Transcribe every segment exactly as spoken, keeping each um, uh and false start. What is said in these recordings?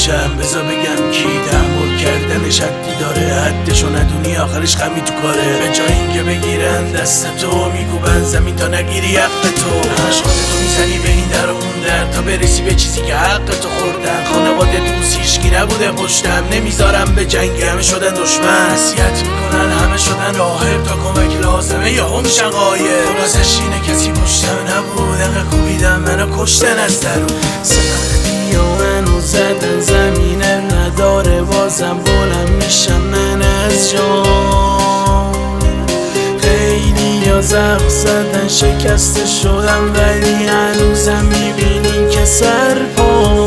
باشم. بذار بگم کی تحمل کردنش حدی داره، حدشو ندونی آخرش غمی تو کاره. به جای اینکه بگیرن دست تو میگوبن زمین تا نگیری حق تو. عشق تو میزنی به این در و اون در تا برسی به چیزی که حق تو خوردن. خانواده دوست هیچکی نبوده پشتم، نمیذارم به جنگ همه شدن دشمن. نصیحت میکنن همه شدن راهب، تا کمک لازمه یا هم میشن غایب. خلاصش اینه کسی پشتم نبود، انقدر کوبیدم منو کشتن از درون. سختی و منو زدن زمینه نداره، بازم بلند میشم من از جان. خیلی یا زخم زدن شکسته شدم، ولی هنوزم میبینی که سر پا.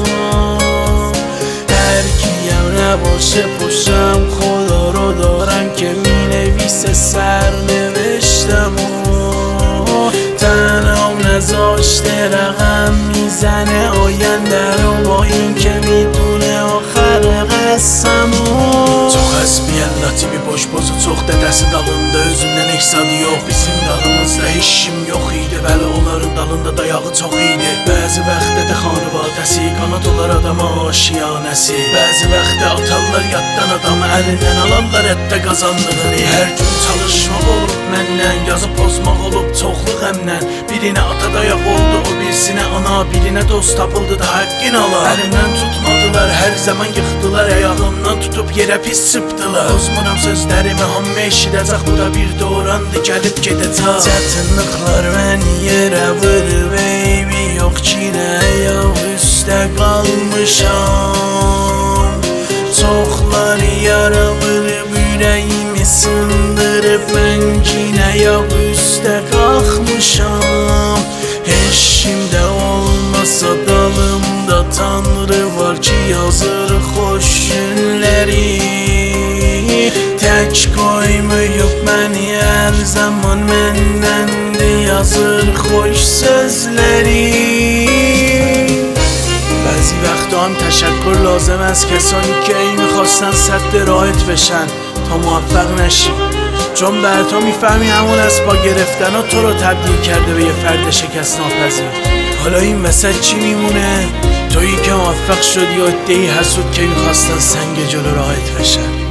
هر کیم نباشه پشتم خدا رو دارم که مینویسه سر نوشتم و تنهام نذاشته رقم میزنه آینده رو، با این که میدونه آخر قسمو. Çox əspiyyəlləti bir boş bozu çoxda dəsi dalında, özümdən eksadı yox, bizim dalımızda heç kim yox idi. Bəli onların dalında dayağı çox idi. Bəzi vaxtda da xanivadəsi qanat olar adama aşiyanəsi. Bəzi vaxtda atarlar yaddan adamı, əlindən alarlar hətta qazandığını. Hər gün çalışmaq olub məndən, yazıb pozmaq olub çoxlu qəmlə. Birinə ata dayaq oldu, o birisinə ana, birinə dost tapıldı da haqqin ala. Əlimdən tutmadılar, hər zaman yıxdılar, ayağımdan tutub yerə pis sıpdılar. Pozmuram sözlərimi, hamı eşidəcək, bu da bir dörandı, gəlib gedəcək. Çətinliklər məni yerə vurur, baby, yox ki nə ayaq üstə qalmışam. Çoxlar yara vurub, ürəyimi sındırıb, mən ki nə ayaq üstə qalxmışam. Heç kimdə olmasa dalımda Tanrı var ki yazır xoş günləri. Tək qoymayıb məni hər zaman, məndəndir yazır xoş sözləri. بعضی وقتا هم تشکر لازم از کسانی که ای میخواستن سد راحت بشن تا موفق نشی، چون بعدها میفهمی همون از پا گرفتن ها تو رو تبدیل کرده به یه فرد شکست ناپذیر. حالا این وسط چی میمونه؟ تویی که موفق شدی یا عده‌ای حسود که میخواستن سنگ جلو راحت بشن.